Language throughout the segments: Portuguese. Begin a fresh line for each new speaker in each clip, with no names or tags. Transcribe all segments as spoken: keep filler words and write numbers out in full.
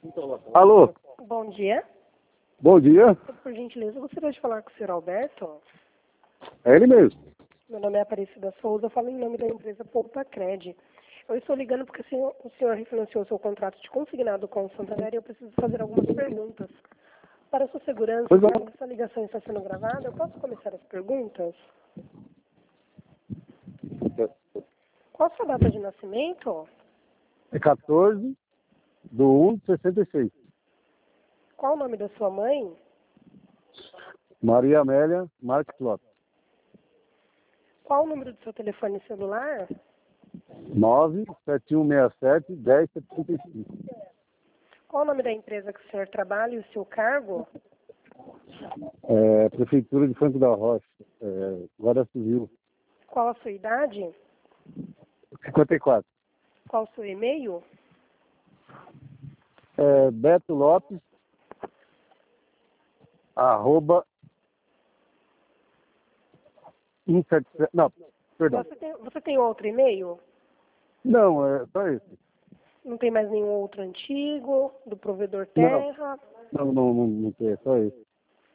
Alô,
Bom dia.
bom dia.
Por gentileza, eu gostaria de falar com o senhor Alberto.
É ele mesmo.
Meu nome é Aparecida Souza, eu falo em nome da empresa Poupacred. Eu estou ligando porque o senhor, o senhor refinanciou seu contrato de consignado com o Santander e eu preciso fazer algumas perguntas. Para sua segurança,
Pois é.
essa ligação está sendo gravada, eu posso começar as perguntas? Qual a sua data de nascimento?
É quatorze do um de sessenta e seis.
Qual o nome da sua mãe?
Maria Amélia Marques Lopes.
Qual o número do seu telefone celular?
nove sete um seis sete um zero sete cinco.
Qual o nome da empresa que o senhor trabalha e o seu cargo?
É, Prefeitura de Franco da Rocha. É, Guarda Civil.
Qual a sua idade?
cinquenta e quatro.
Qual o seu e-mail?
É, Beto Lopes. Arroba. cento e setenta e sete. Não, perdão.
Você tem, você tem outro e-mail?
Não, é só esse.
Não tem mais nenhum outro antigo, do provedor
Não,
Terra?
não, não, não, não tem, é só esse.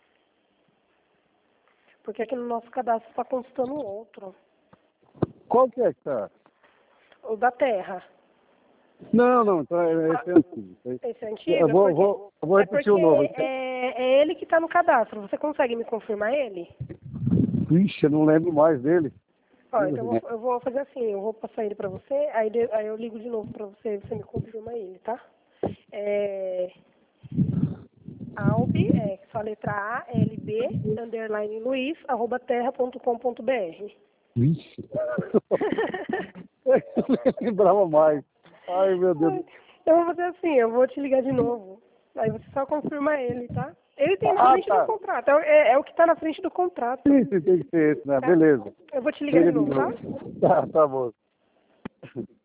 Porque aqui no nosso cadastro está constando um outro.
Qual que é que tá?
O da Terra.
Não, não, então é- esse é antigo. Esse-
Esse é antigo?
Eu vou,
é porque,
vou, eu vou
é
repetir
porque
o novo.
é, é ele que está no cadastro. Você consegue me confirmar ele?
Ixi, eu não lembro mais dele.
Ó, então eu vou, eu vou fazer assim, eu vou passar ele para você, aí, de- aí eu ligo de novo para você, você me confirma ele, tá? É... Albi, é só letra A, L B, underline Luiz, arroba terra ponto com ponto br.
Ixi. Eu não lembrava mais. Ai, meu Deus.
Eu vou fazer assim, eu vou te ligar de novo. Aí você só confirma ele, tá? Ele tem na
Ah,
frente
tá.
do contrato, é, é o que tá na frente do contrato.
Sim, sim, tem que ser esse, né?
Tá?
Beleza.
Eu vou te ligar de novo, tá?
Tá, tá bom.